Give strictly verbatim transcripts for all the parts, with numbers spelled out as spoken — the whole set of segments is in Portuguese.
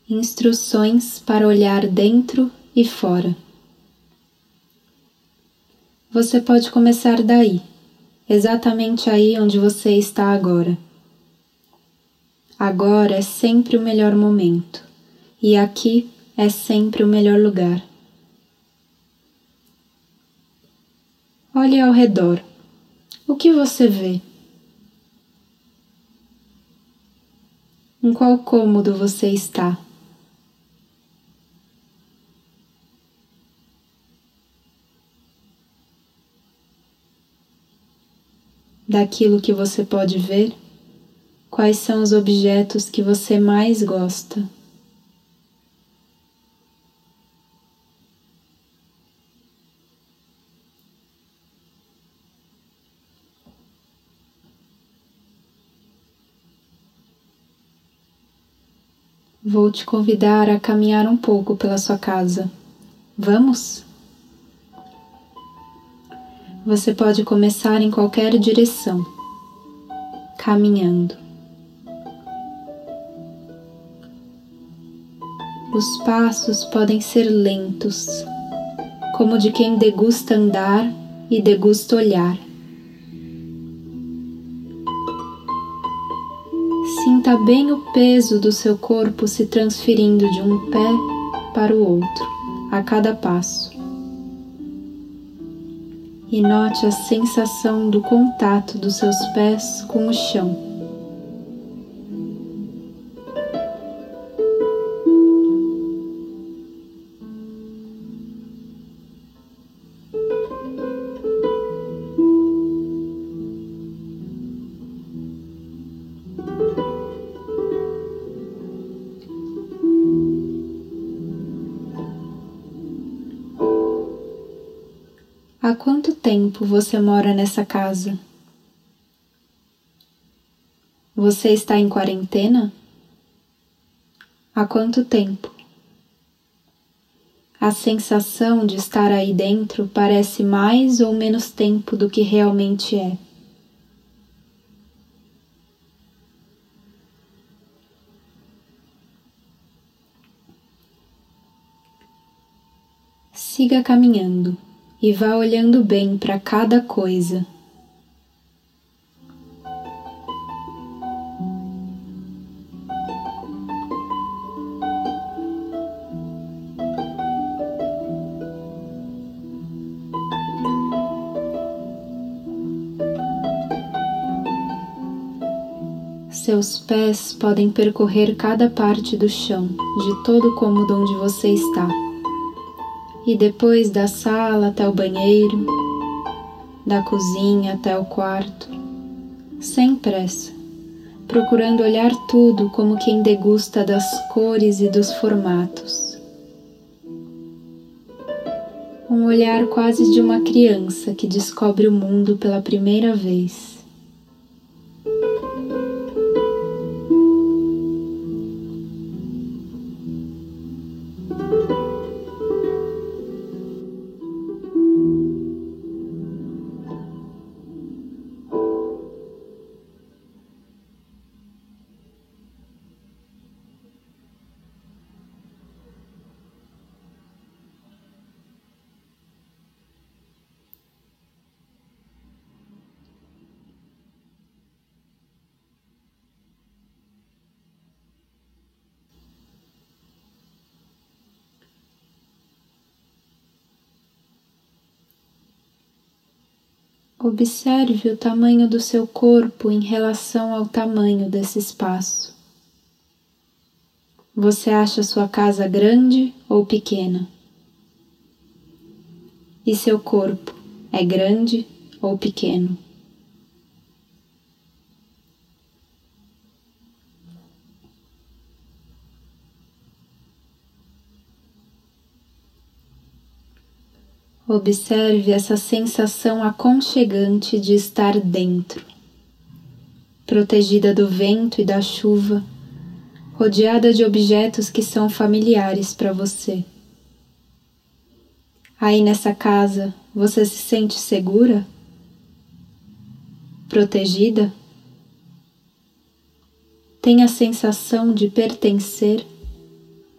Instruções para olhar dentro e fora. Você pode começar daí, exatamente aí onde você está agora. Agora é sempre o melhor momento, e aqui é sempre o melhor lugar. Olhe ao redor. O que você vê? Em qual cômodo você está? Daquilo que você pode ver, quais são os objetos que você mais gosta? Vou te convidar a caminhar um pouco pela sua casa. Vamos? Você pode começar em qualquer direção, caminhando. Os passos podem ser lentos, como de quem degusta andar e degusta olhar. Sinta bem o peso do seu corpo se transferindo de um pé para o outro, a cada passo. E note a sensação do contato dos seus pés com o chão. Há quanto tempo você mora nessa casa? Você está em quarentena? Há quanto tempo? A sensação de estar aí dentro parece mais ou menos tempo do que realmente é. Siga caminhando e vá olhando bem para cada coisa. Seus pés podem percorrer cada parte do chão de todo o cômodo onde você está. E depois da sala até o banheiro, da cozinha até o quarto, sem pressa, procurando olhar tudo como quem degusta das cores e dos formatos. Um olhar quase de uma criança que descobre o mundo pela primeira vez. Observe o tamanho do seu corpo em relação ao tamanho desse espaço. Você acha sua casa grande ou pequena? E seu corpo é grande ou pequeno? Observe essa sensação aconchegante de estar dentro, protegida do vento e da chuva, rodeada de objetos que são familiares para você. Aí nessa casa, você se sente segura? Protegida? Tem a sensação de pertencer?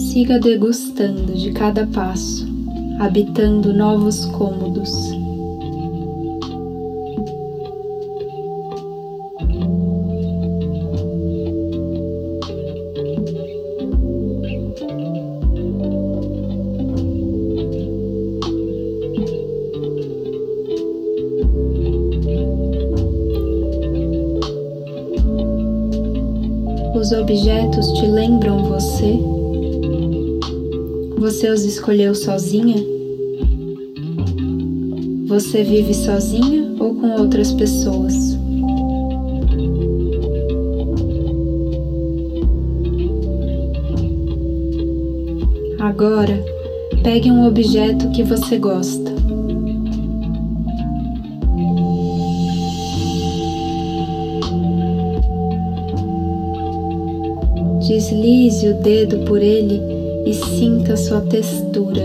Siga degustando de cada passo, habitando novos cômodos. Os objetos te lembram você? Você os escolheu sozinha? Você vive sozinha ou com outras pessoas? Agora, pegue um objeto que você gosta. Deslize o dedo por ele e sinta sua textura.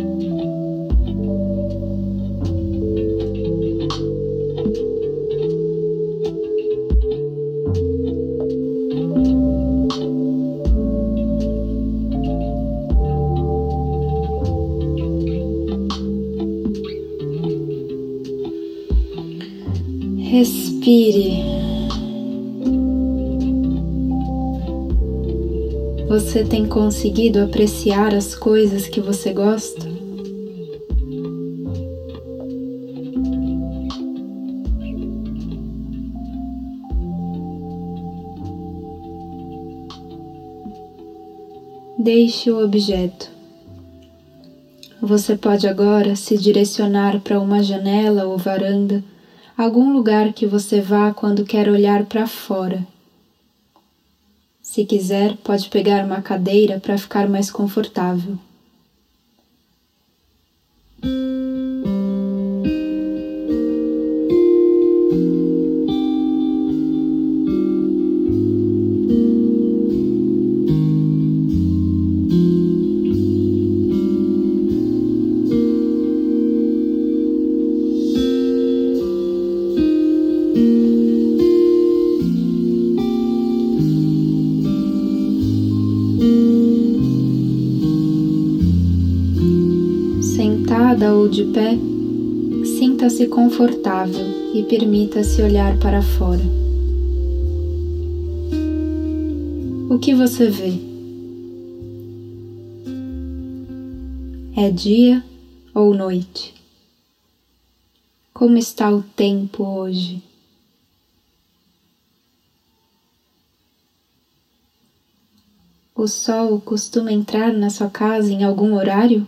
Respire. Você tem conseguido apreciar as coisas que você gosta? Deixe o objeto. Você pode agora se direcionar para uma janela ou varanda, algum lugar que você vá quando quer olhar para fora. Se quiser, pode pegar uma cadeira para ficar mais confortável. Sentada ou de pé, sinta-se confortável e permita-se olhar para fora. O que você vê? É dia ou noite? Como está o tempo hoje? O sol costuma entrar na sua casa em algum horário?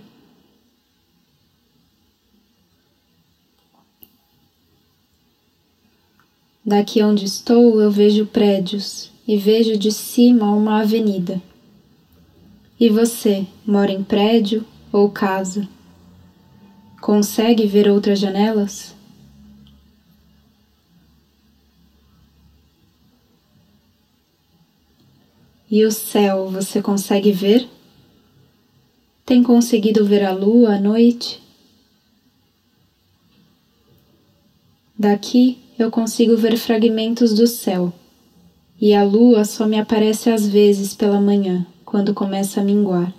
Daqui onde estou eu vejo prédios e vejo de cima uma avenida. E você, mora em prédio ou casa? Consegue ver outras janelas? E o céu você consegue ver? Tem conseguido ver a lua à noite? Daqui eu consigo ver fragmentos do céu, e a lua só me aparece às vezes pela manhã, quando começa a minguar.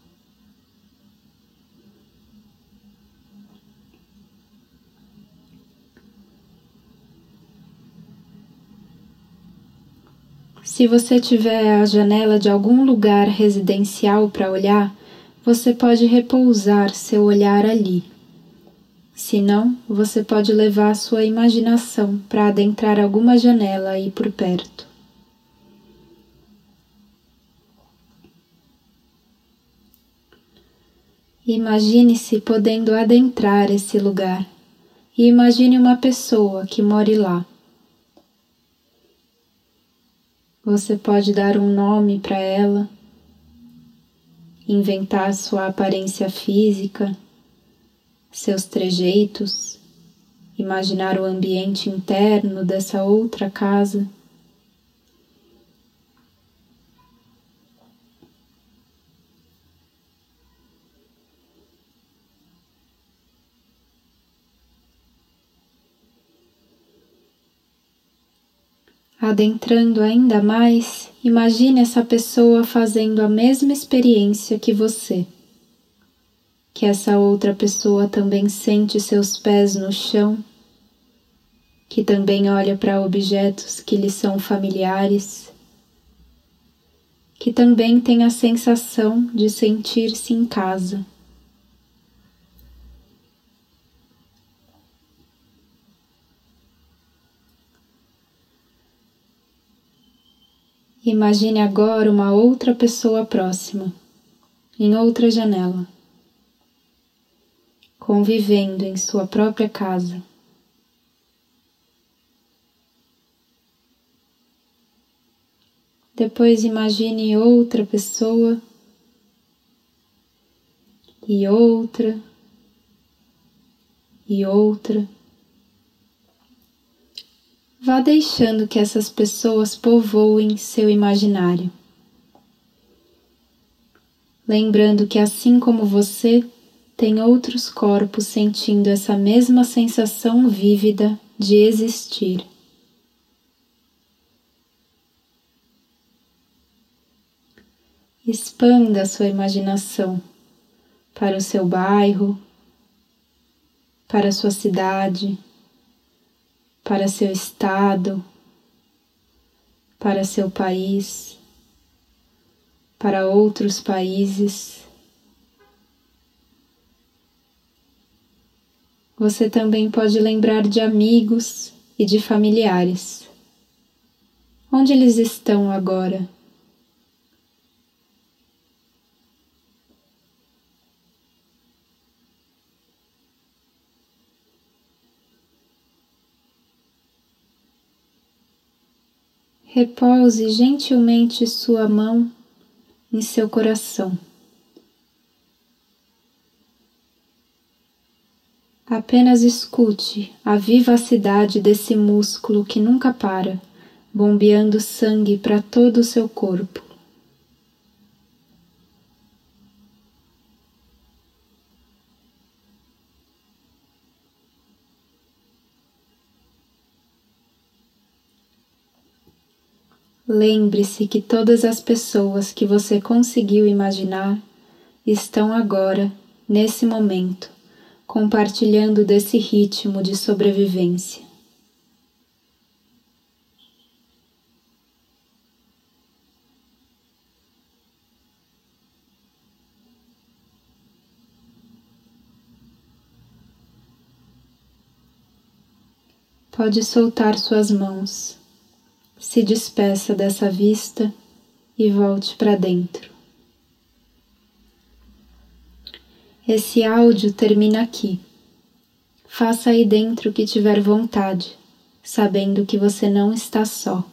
Se você tiver a janela de algum lugar residencial para olhar, você pode repousar seu olhar ali. Se não, você pode levar a sua imaginação para adentrar alguma janela aí por perto. Imagine-se podendo adentrar esse lugar e imagine uma pessoa que more lá. Você pode dar um nome para ela, inventar sua aparência física, seus trejeitos, imaginar o ambiente interno dessa outra casa. Adentrando ainda mais, Imagine essa pessoa fazendo a mesma experiência que você, que essa outra pessoa também sente seus pés no chão, que também olha para objetos que lhe são familiares, que também tem a sensação de sentir-se em casa. Imagine agora uma outra pessoa próxima, em outra janela, convivendo em sua própria casa. Depois imagine outra pessoa e outra e outra. Vá deixando que essas pessoas povoem seu imaginário. Lembrando que assim como você, tem outros corpos sentindo essa mesma sensação vívida de existir. Expanda a sua imaginação para o seu bairro, para a sua cidade, para seu estado, para seu país, para outros países. Você também pode lembrar de amigos e de familiares. Onde eles estão agora? Repouse gentilmente sua mão em seu coração. Apenas escute a vivacidade desse músculo que nunca para, bombeando sangue para todo o seu corpo. Lembre-se que todas as pessoas que você conseguiu imaginar estão agora, nesse momento, compartilhando desse ritmo de sobrevivência. Pode soltar suas mãos. Se despeça dessa vista e volte para dentro. Esse áudio termina aqui. Faça aí dentro o que tiver vontade, sabendo que você não está só.